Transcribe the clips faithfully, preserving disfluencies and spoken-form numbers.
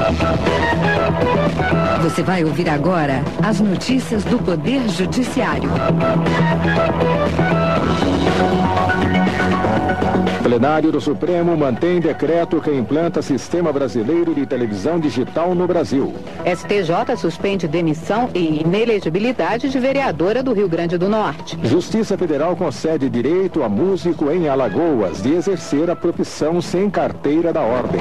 Você vai ouvir agora as notícias do Poder Judiciário. Plenário do Supremo mantém decreto que implanta Sistema Brasileiro de Televisão Digital no Brasil. S T J suspende demissão e inelegibilidade de vereadora do Rio Grande do Norte. Justiça Federal concede direito a músico em Alagoas de exercer a profissão sem carteira da ordem.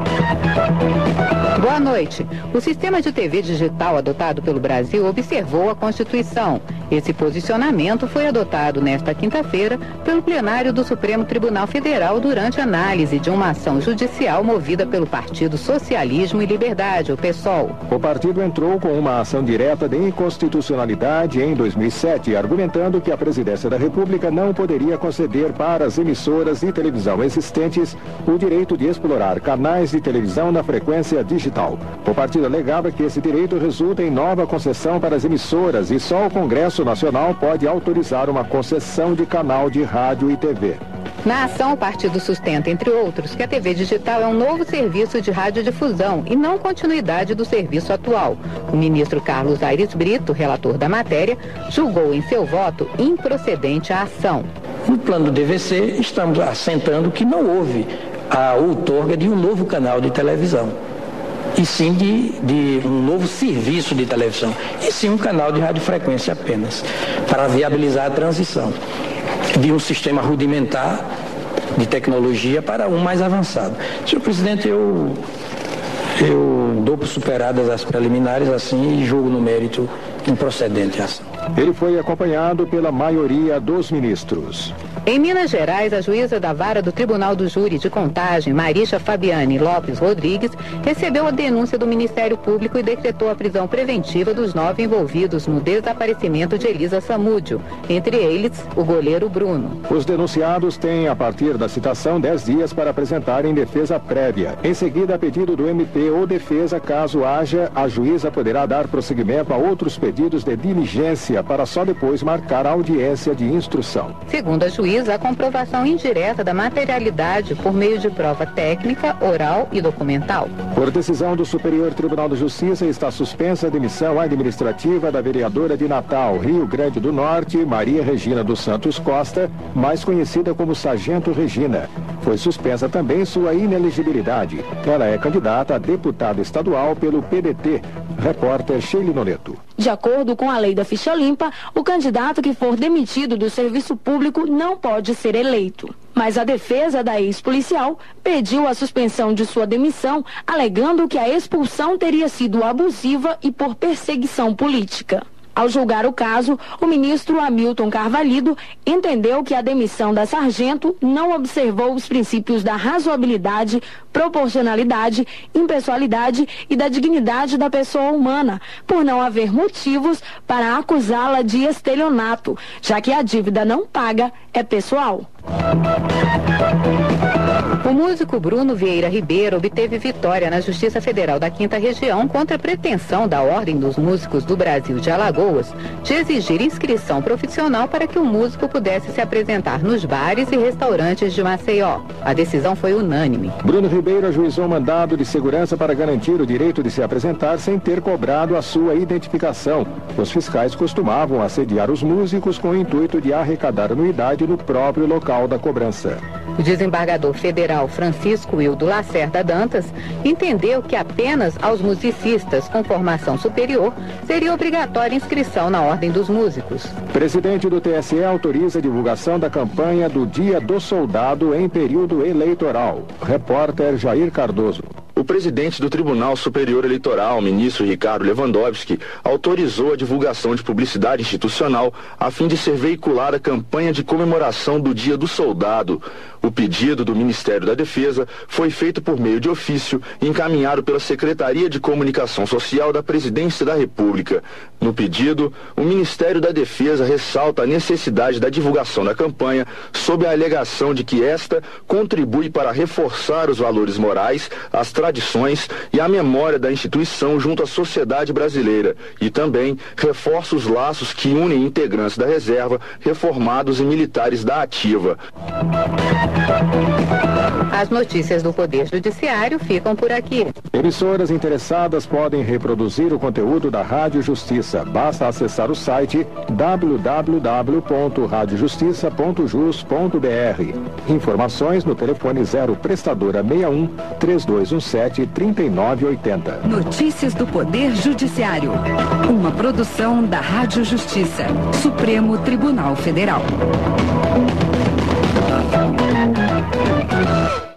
Boa noite. O sistema de T V digital adotado pelo Brasil observou a Constituição. Esse posicionamento foi adotado nesta quinta-feira pelo plenário do Supremo Tribunal Federal durante análise de uma ação judicial movida pelo Partido Socialismo e Liberdade, o PSOL. O partido entrou com uma ação direta de inconstitucionalidade em dois mil e sete, argumentando que a Presidência da República não poderia conceder para as emissoras de televisão existentes o direito de explorar canais de televisão na frequência digital. O partido alegava que esse direito resulta em nova concessão para as emissoras e só o Congresso Nacional pode autorizar uma concessão de canal de rádio e T V. Na ação, o partido sustenta, entre outros, que a T V digital é um novo serviço de radiodifusão e não continuidade do serviço atual. O ministro Carlos Aires Brito, relator da matéria, julgou em seu voto improcedente a ação. No plano do D V C, estamos assentando que não houve a outorga de um novo canal de televisão, e sim de, de um novo serviço de televisão, e sim um canal de radiofrequência apenas, para viabilizar a transição de um sistema rudimentar de tecnologia para um mais avançado. Senhor presidente, eu, eu dou por superadas as preliminares assim e julgo no mérito improcedente a ação. Ele foi acompanhado pela maioria dos ministros. Em Minas Gerais, a juíza da vara do Tribunal do Júri de Contagem, Marisha Fabiane Lopes Rodrigues, recebeu a denúncia do Ministério Público e decretou a prisão preventiva dos nove envolvidos no desaparecimento de Elisa Samúdio, entre eles o goleiro Bruno. Os denunciados têm, a partir da citação, dez dias para apresentarem defesa prévia. Em seguida, a pedido do M P ou defesa, caso haja, a juíza poderá dar prosseguimento a outros pedidos de diligência para só depois marcar a audiência de instrução. Segundo a juíza, a comprovação indireta da materialidade por meio de prova técnica, oral e documental. Por decisão do Superior Tribunal de Justiça, está suspensa a demissão administrativa da vereadora de Natal, Rio Grande do Norte, Maria Regina dos Santos Costa, mais conhecida como Sargento Regina. Foi suspensa também sua inelegibilidade. Ela é candidata a deputada estadual pelo P D T. Repórter Sheila Noleto. De acordo com a lei da ficha limpa, o candidato que for demitido do serviço público não pode ser eleito. Mas a defesa da ex-policial pediu a suspensão de sua demissão, alegando que a expulsão teria sido abusiva e por perseguição política. Ao julgar o caso, o ministro Hamilton Carvalho entendeu que a demissão da sargento não observou os princípios da razoabilidade, proporcionalidade, impessoalidade e da dignidade da pessoa humana, por não haver motivos para acusá-la de estelionato, já que a dívida não paga é pessoal. O músico Bruno Vieira Ribeiro obteve vitória na Justiça Federal da Quinta Região contra a pretensão da Ordem dos Músicos do Brasil de Alagoas de exigir inscrição profissional para que o músico pudesse se apresentar nos bares e restaurantes de Maceió. A decisão foi unânime. Bruno Ribeiro ajuizou mandado de segurança para garantir o direito de se apresentar sem ter cobrado a sua identificação. Os fiscais costumavam assediar os músicos com o intuito de arrecadar anuidade no próprio local da cobrança. O desembargador federal Francisco Wildo Lacerda Dantas entendeu que apenas aos musicistas com formação superior seria obrigatória inscrição na Ordem dos Músicos. Presidente do T S E autoriza a divulgação da campanha do Dia do Soldado em período eleitoral. Repórter Jair Cardoso. O presidente do Tribunal Superior Eleitoral, ministro Ricardo Lewandowski, autorizou a divulgação de publicidade institucional a fim de ser veiculada a campanha de comemoração do Dia do Soldado. O pedido do Ministério da Defesa foi feito por meio de ofício e encaminhado pela Secretaria de Comunicação Social da Presidência da República. No pedido, o Ministério da Defesa ressalta a necessidade da divulgação da campanha sob a alegação de que esta contribui para reforçar os valores morais, as tradições tradições e a memória da instituição junto à sociedade brasileira e também reforça os laços que unem integrantes da reserva, reformados e militares da ativa. As notícias do Poder Judiciário ficam por aqui. Emissoras interessadas podem reproduzir o conteúdo da Rádio Justiça. Basta acessar o site w w w ponto rádio justiça ponto jus ponto b r. Informações no telefone zero prestadora sessenta e um, três dois um sete, três nove oito zero. Notícias do Poder Judiciário. Uma produção da Rádio Justiça. Supremo Tribunal Federal.